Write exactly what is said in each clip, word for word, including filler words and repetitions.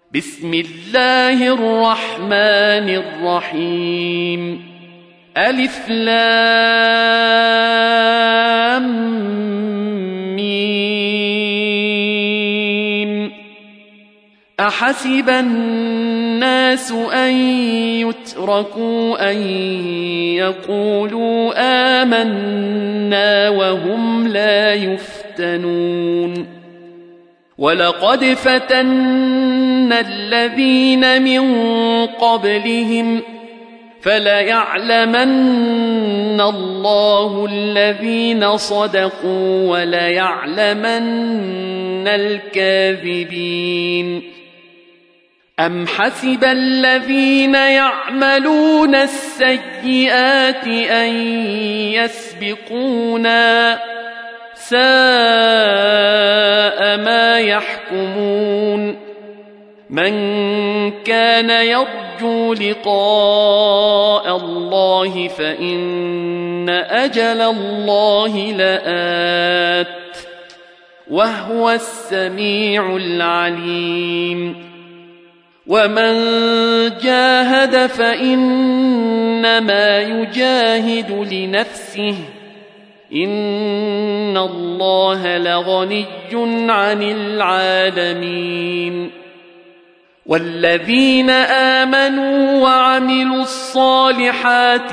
بسم الله الرحمن الرحيم ألف لام ميم أحسب الناس أن يتركوا أن يقولوا آمنا وهم لا يفتنون ولقد فتنا الذين من قبلهم فليعلمن الله الذين صدقوا وليعلمن الكاذبين أم حسب الذين يعملون السيئات أن يسبقونا ساء ما يحكمون من كان يرجو لقاء الله فإن أجل الله لآت وهو السميع العليم ومن جاهد فإنما يجاهد لنفسه إن الله لغني عن العالمين والذين آمنوا وعملوا الصالحات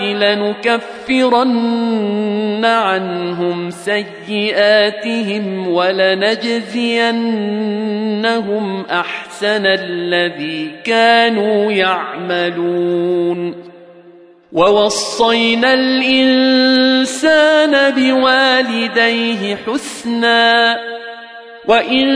لنكفرن عنهم سيئاتهم ولنجزينهم أحسن الذي كانوا يعملون ووصينا الإنسان بوالديه حسنا وإن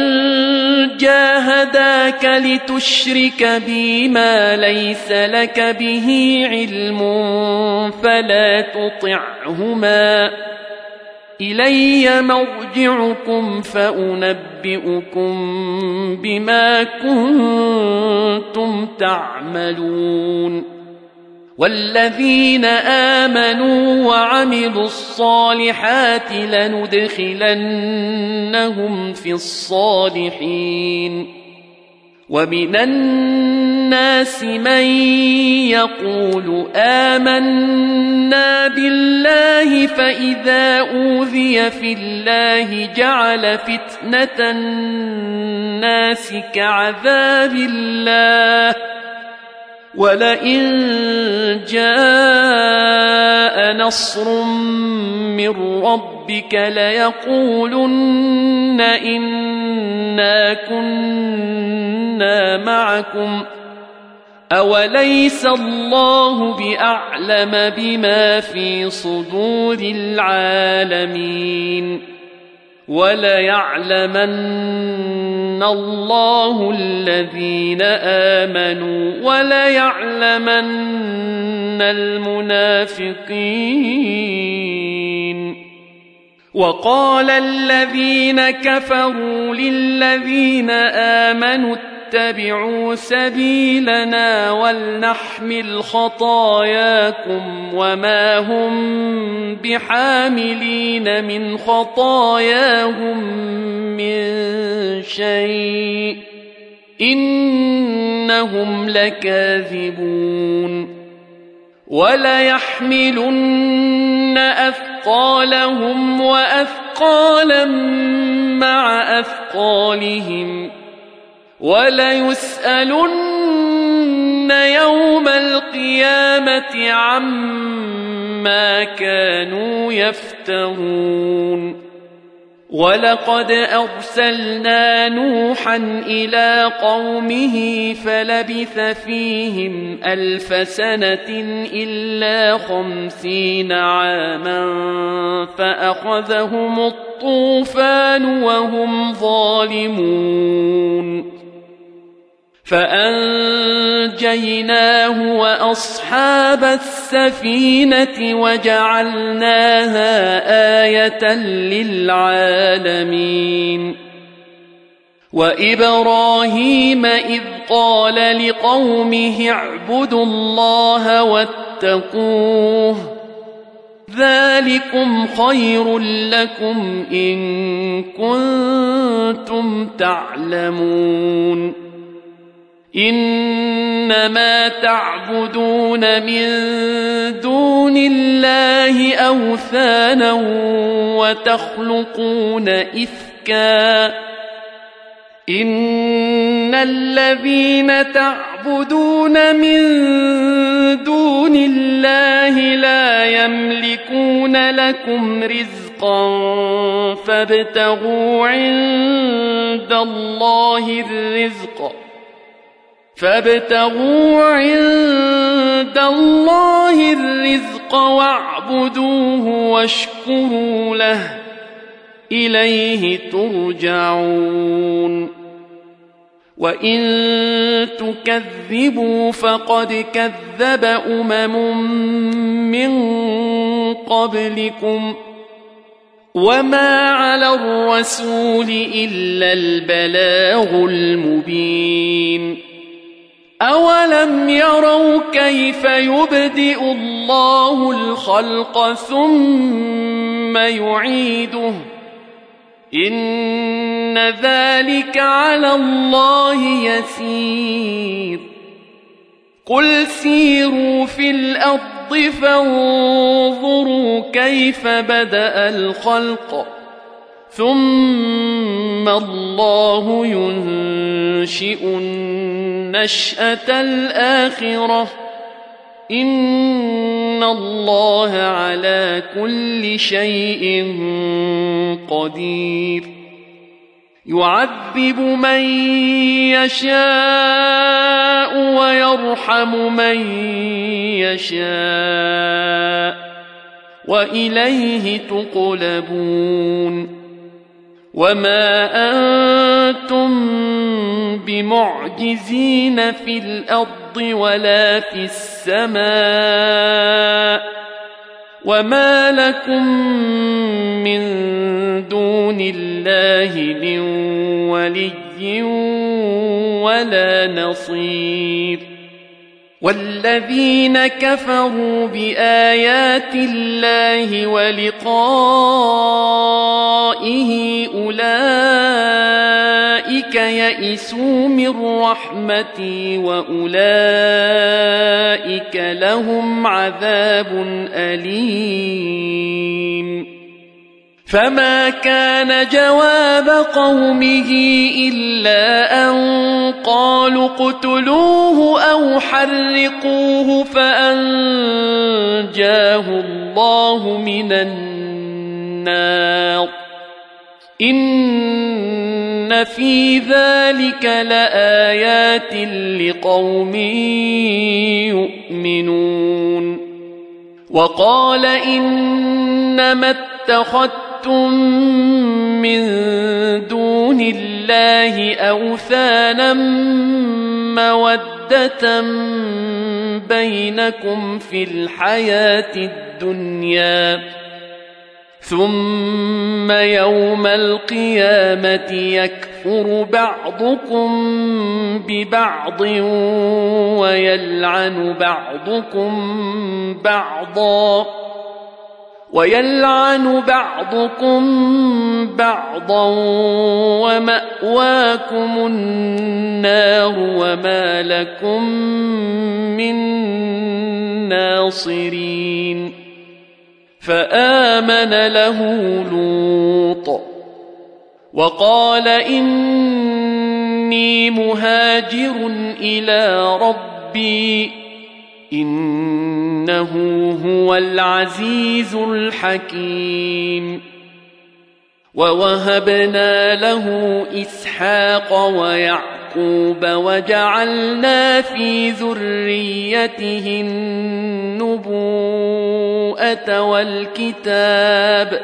جاهداك لتشرك بي ما ليس لك به علم فلا تطعهما إلي مرجعكم فأنبئكم بما كنتم تعملون والذين آمنوا وعملوا الصالحات لندخلنهم في الصالحين ومن الناس من يقول آمنا بالله فإذا أوذي في الله جعل فتنة الناس كعذاب الله ولئن جاء نصر من ربك ليقولن إنا كنا معكم أوليس الله بأعلم بما في صدور العالمين وليعلمن الله الذين آمنوا وليعلمن المنافقين وقال الذين كفروا للذين آمنوا اتبعوا سبيلنا ولنحمل خطاياكم وما هم بحاملين من خطاياهم من شيء إنهم لكاذبون وليحملن أثقالهم وأثقالا مع أثقالهم وليسألن يوم القيامة عما كانوا يفترون ولقد أرسلنا نوحا إلى قومه فلبث فيهم ألف سنة إلا خمسين عاما فأخذهم الطوفان وهم ظالمون فأنجيناه وأصحاب السفينة وجعلناها آية للعالمين وإبراهيم إذ قال لقومه اعبدوا الله واتقوه ذلكم خير لكم إن كنتم تعلمون إنما تعبدون من دون الله أوثانا وتخلقون إفكا إن الذين تعبدون من دون الله لا يملكون لكم رزقا فابتغوا عند الله الرزق فابتغوا عند الله الرزق واعبدوه واشكروا له إليه ترجعون وإن تكذبوا فقد كذب أمم من قبلكم وما على الرسول إلا البلاغ المبين أولم يروا كيف يبدئ الله الخلق ثم يعيده إن ذلك على الله يسير قل سيروا في الأرض فانظروا كيف بدأ الخلق ثم الله ينشئ النشأة الآخرة إن الله على كل شيء قدير يعذب من يشاء ويرحم من يشاء وإليه تقلبون وما أنتم بمعجزين في الأرض ولا في السماء وما لكم من دون الله من ولي ولا نصير والذين كفروا بآيات الله ولقائه أولئك يئسوا من رحمتي وأولئك لهم عذاب أليم فما كان جواب قومه إلا أن قالوا اقتلوه أو حرقوه فأنجاه الله من النار إن في ذلك لآيات لقوم يؤمنون وقال إنما اتخذتم من دون الله أوثانا مودة بينكم في الحياة الدنيا ثم يوم القيامة يكفر بعضكم ببعض ويلعن بعضكم بعضا ويلعن بعضكم بعضا ومأواكم النار وما لكم من ناصرين فآمن له لوط وقال إني مهاجر إلى ربي إنه هو العزيز الحكيم ووهبنا له إسحاق ويعقوب وجعلنا في ذريته النبوءة والكتاب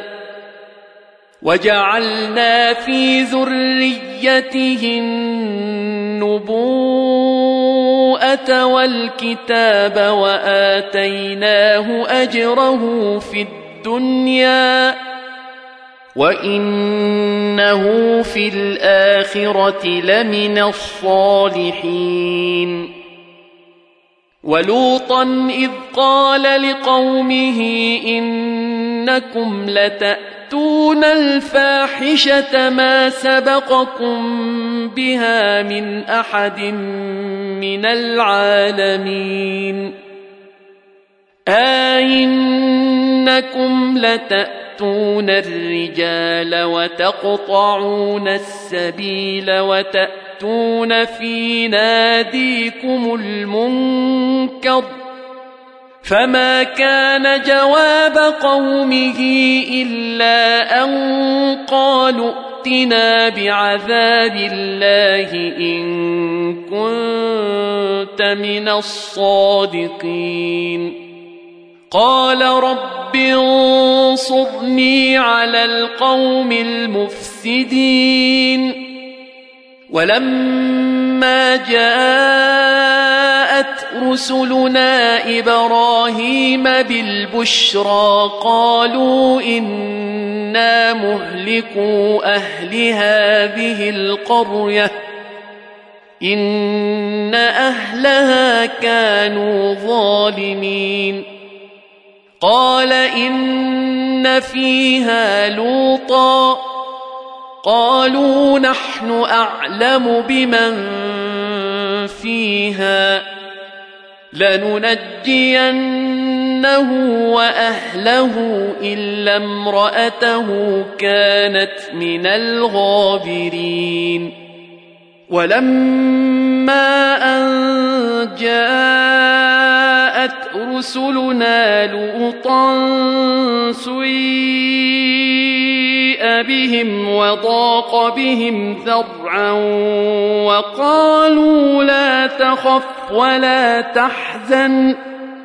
وجعلنا في ذريته النبوءة والكتاب وآتيناه أجره في الدنيا وإنه في الآخرة لمن الصالحين ولوطا إذ قال لقومه إنكم لتأتون الفاحشة ما سبقكم بها من أحد من العالمين أئنكم لتأتون الرجال وتقطعون السبيل وتأتون في ناديكم المنكر فما كان جواب قومه إلا أن قالوا ائتنا بعذاب الله إن كنت من الصادقين قال رب انصرني على القوم المفسدين ولما جاءت رسلنا إبراهيم بالبشرى قالوا إنا مهلكو أهل هذه القرية إن أهلها كانوا ظالمين قال إن فيها لوطا قالوا نحن أعلم بمن فيها لننجينه وأهله إلا امرأته كانت من الغابرين ولما أن جاءت رسلنا لوطا سيء بهم وضاق بهم ذرعا وقالوا لا تخف ولا تحزن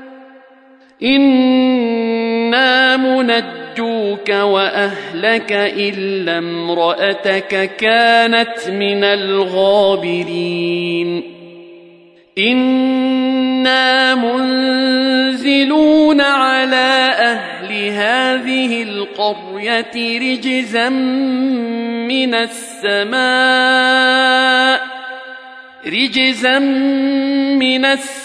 إنا منجوك وأهلك إلا امرأتك كانت من الغابرين إنا منزلون على أهل هذه القرية رجزا من السماء رجزا من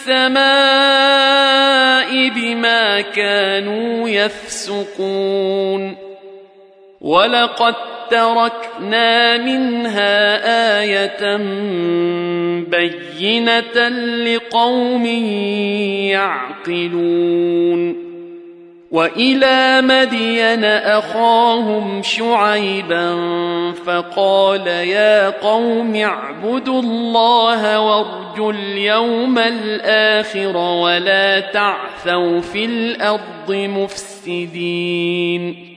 السماء بما كانوا يفسقون ولقد تركنا منها آية بينة لقوم يعقلون وإلى مدين أخاهم شعيبا فقال يا قوم اعبدوا الله وارجوا اليوم الآخر ولا تعثوا في الأرض مفسدين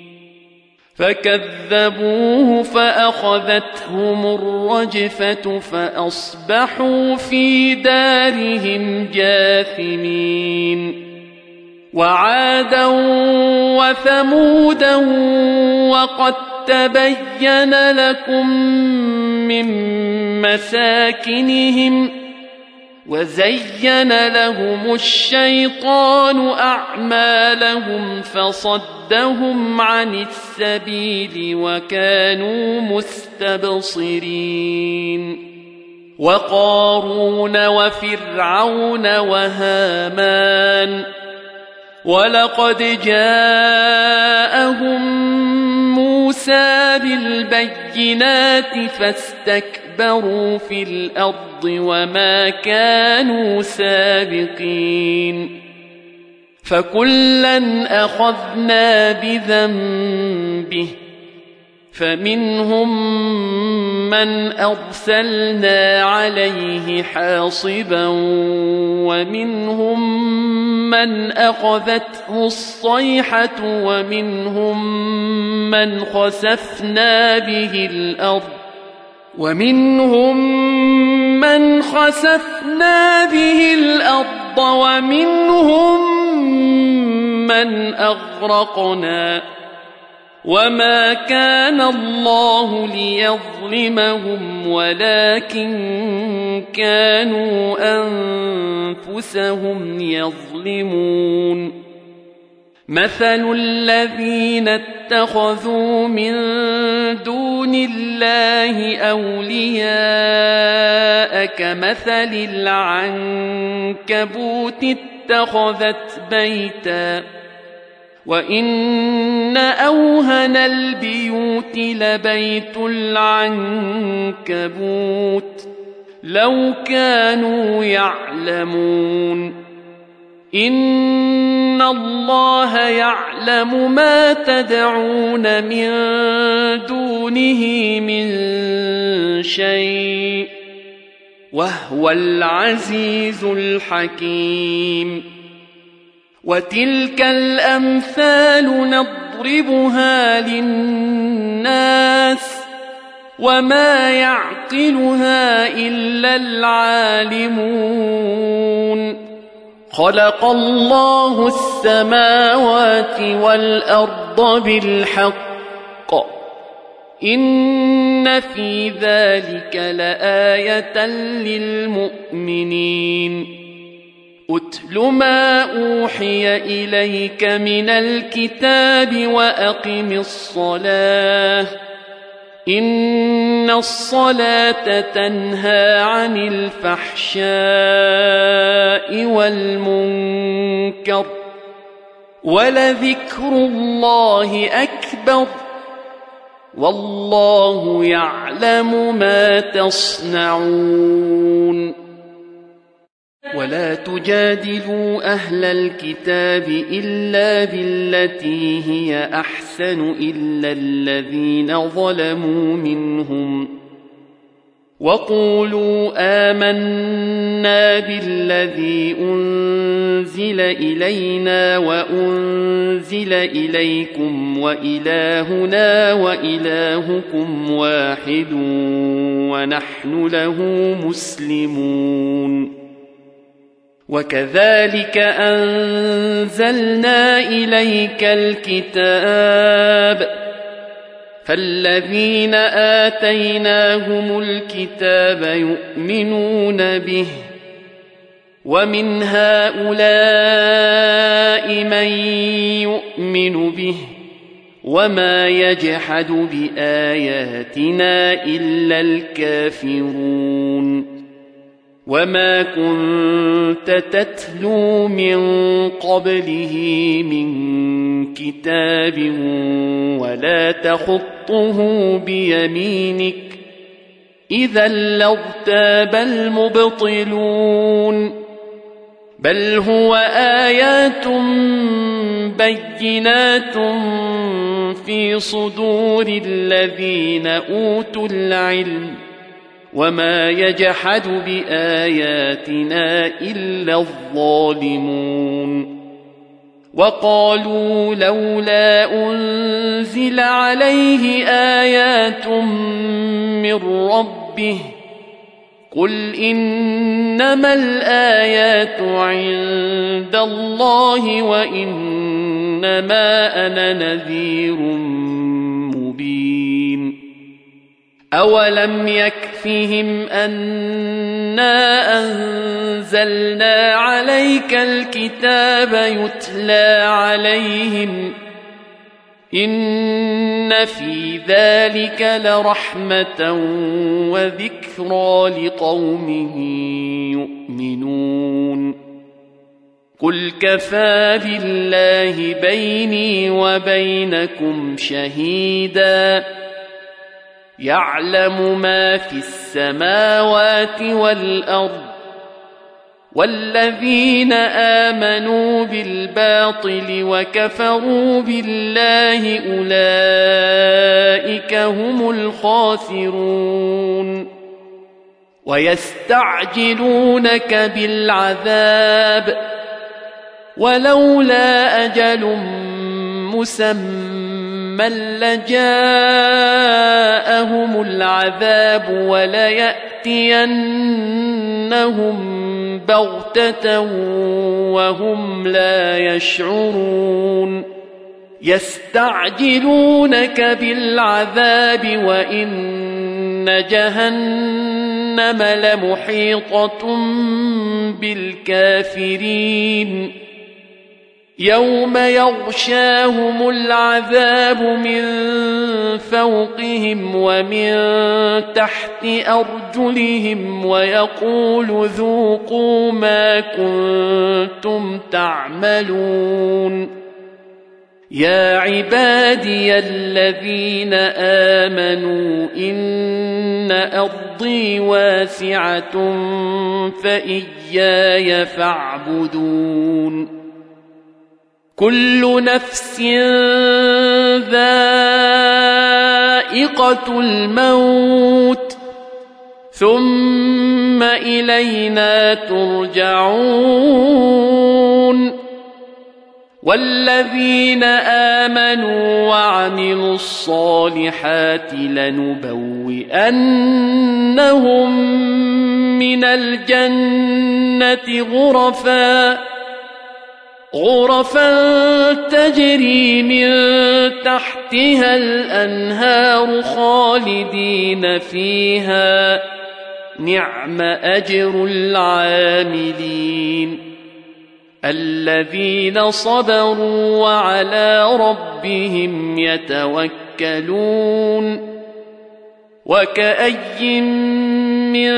فكذبوه فأخذتهم الرجفة فأصبحوا في دارهم جاثمين وعادا وثمودا وقد تبين لكم من مساكنهم وزين لهم الشيطان أعمالهم فصدهم عن السبيل وكانوا مستبصرين وقارون وفرعون وهامان ولقد جاءهم موسى بالبينات فاستكبروا في الأرض وما كانوا سابقين فكلا أخذنا بذنبه فمنهم من أرسلنا عليه حاصبا ومنهم من أخذته الصيحة ومنهم من خسفنا به الأرض ومنهم من خسفنا به الأرض ومنهم من أغرقنا وما كان الله ليظلمهم ولكن كانوا أنفسهم يظلمون مثل الذين اتخذوا من دون الله أولياء كمثل العنكبوت اتخذت بيتا وإن أوهن البيوت لبيت العنكبوت لو كانوا يعلمون إن الله يعلم ما تدعون من دونه من شيء وهو العزيز الحكيم وتلك الأمثال نضربها للناس وما يعقلها إلا العالمون خلق الله السماوات والأرض بالحق إن في ذلك لآية للمؤمنين أتل ما أوحي إليك من الكتاب وأقم الصلاة إن الصلاة تنهى عن الفحشاء والمنكر ولذكر الله أكبر والله يعلم ما تصنعون ولا تجادلوا أهل الكتاب إلا بالتي هي أحسن إلا الذين ظلموا منهم وقولوا آمنا بالذي أنزل إلينا وأنزل إليكم وإلهنا وإلهكم واحد ونحن له مسلمون وكذلك أنزلنا إليك الكتاب فالذين آتيناهم الكتاب يؤمنون به ومن هؤلاء من يؤمن به وما يجحد بآياتنا إلا الكافرون وما كنت تتلو من قبله من كتاب ولا تخطه بيمينك إذا لارتاب المبطلون بل هو آيات بينات في صدور الذين أوتوا العلم وما يجحد بآياتنا إلا الظالمون وقالوا لولا أنزل عليه آيات من ربه قل إنما الآيات عند الله وإنما أنا نذير مبين أولم يكفهم أنا أنزلنا عليك الكتاب يتلى عليهم إن في ذلك لرحمة وذكرى لقوم يؤمنون قل كفى بالله بيني وبينكم شهيدا يعلم ما في السماوات والأرض والذين آمنوا بالباطل وكفروا بالله أولئك هم الخاسرون ويستعجلونك بالعذاب ولولا أجل مسمى لجاءهم العذاب وليأتينهم بغتة وهم لا يشعرون يستعجلونك بالعذاب وإن جهنم لمحيطة بالكافرين يوم يغشاهم العذاب من فوقهم ومن تحت أرجلهم ويقول ذوقوا ما كنتم تعملون يا عبادي الذين آمنوا إن أرضي واسعة فإياي فاعبدون كل نفس ذائقة الموت ثم إلينا ترجعون والذين آمنوا وعملوا الصالحات لنبوئنهم من الجنة غرفا غرفا تجري من تحتها الأنهار خالدين فيها نعم أجر العاملين الذين صبروا وعلى ربهم يتوكلون وكأي من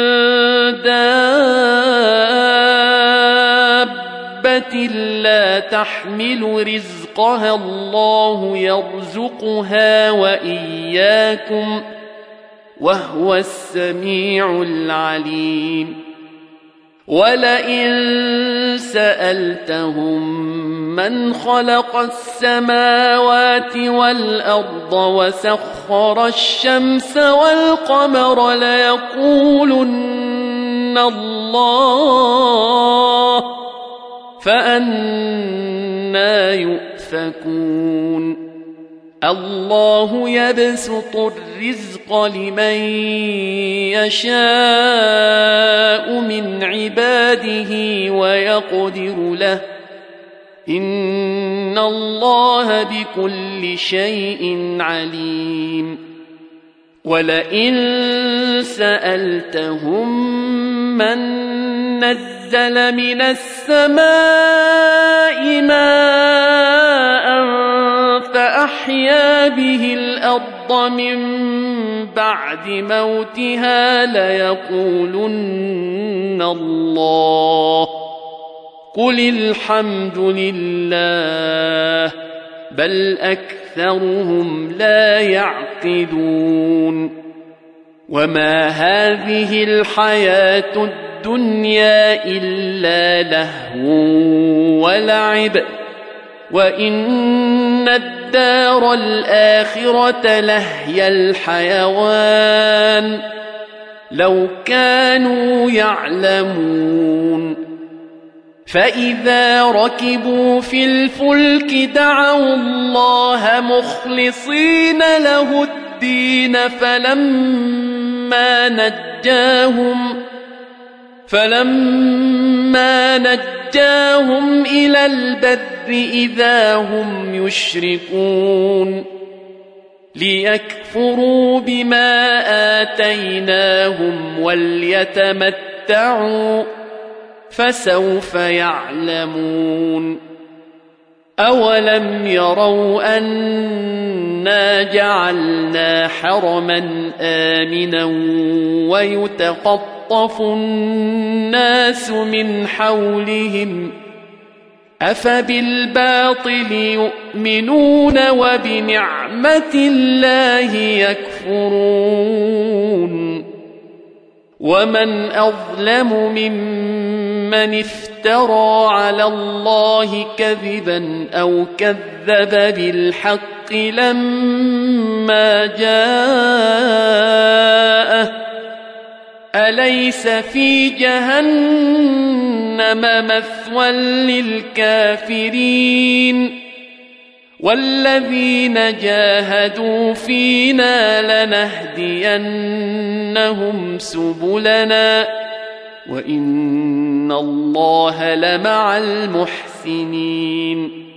دابة لا تحمل رزقها الله يرزقها وإياكم وهو السميع العليم ولئن سألتهم من خلق السماوات والأرض وسخر الشمس والقمر ليقولن الله فأنى يؤفكون الله يبسط الرزق لمن يشاء من عباده ويقدر له إن الله بكل شيء عليم ولئن سألتهم من نزل من السماء ماء فأحيا به الأرض من بعد موتها ليقولن الله قل الحمد لله بل أكثرهم لا يعقلون وما هذه الحياة الدنيا إلا لهو ولعب وإن الدار الآخرة لهي الحيوان لو كانوا يعلمون فإذا ركبوا في الفلك دعوا الله مخلصين له الدين فلما نجاهم فلما نجاهم إلى البر إذا هم يشركون ليكفروا بما آتيناهم وليتمتعوا فسوف يعلمون أولم يروا أنا جعلنا حرما آمنا ويتقطف الناس من حولهم أفبالباطل يؤمنون وبنعمة الله يكفرون ومن أظلم ممن افترى على الله كذبا أو كذب بالحق لما جاءه أليس في جهنم مثوى للكافرين والذين جاهدوا فينا لنهدينهم سبلنا وإن الله لمع المحسنين